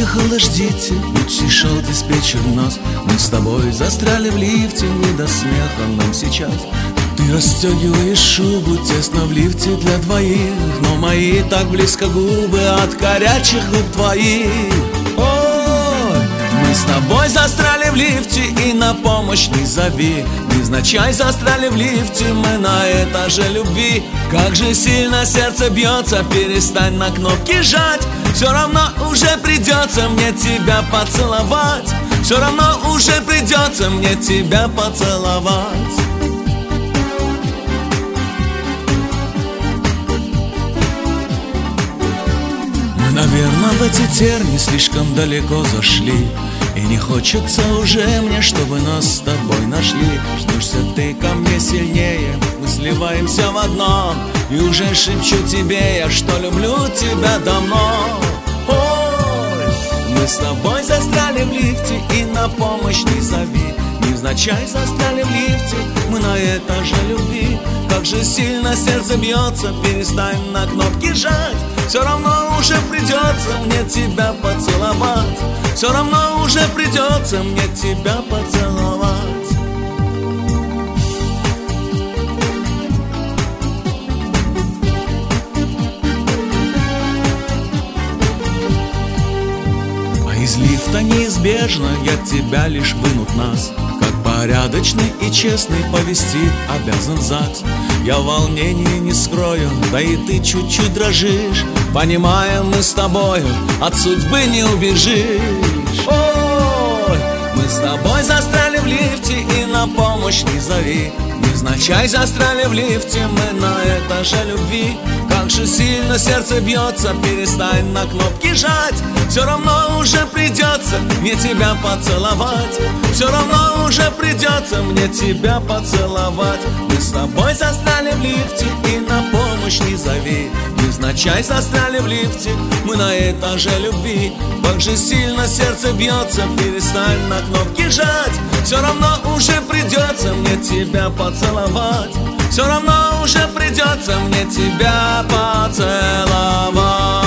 Приехал ждите, пришел диспетчер нас. Мы с тобой застряли в лифте, не до смеха нам сейчас. Ты расстегиваешь шубу, тесно в лифте для двоих, но мои так близко губы от горячих губ твоих. Ой, мы с тобой застряли в лифте и на помощь не зови. Невзначай застряли в лифте мы на этаже любви. Как же сильно сердце бьется, перестань на кнопки жать. Все равно уже придется мне тебя поцеловать. Все равно уже придется мне тебя поцеловать. Мы, наверное, в эти терни слишком далеко зашли, и не хочется уже мне, чтобы нас с тобой нашли. Ждешься ты ко мне сильнее, мы сливаемся в одном, и уже шепчу тебе я, что люблю тебя давно. Ой, мы с тобой застряли в лифте и на помощь не зови. Невзначай застряли в лифте мы на этаже любви. Как же сильно сердце бьется, перестань на кнопки жать. Все равно уже придется мне тебя поцеловать. Все равно уже придется мне тебя поцеловать. А из лифта неизбежно я тебя лишь вынут нас. Как порядочный и честный повести обязан ЗАГС. Я в волнении не скрою, да и ты чуть-чуть дрожишь. Понимая, мы с тобою от судьбы не убежишь. Ой, мы с тобой застряли в лифте и на помощь не зови. Невзначай застряли в лифте мы на этаже любви. Как же сильно сердце бьется, перестань на кнопки жать. Все равно уже придется мне тебя поцеловать. Все равно уже придется мне тебя поцеловать. Мы с тобой застряли в лифте и на помощь не зови. Невзначай застряли в лифте мы на этаже любви. Как же сильно сердце бьется, перестань на кнопки жать. Все равно уже придется мне тебя поцеловать. Все равно уже придется мне тебя поцеловать.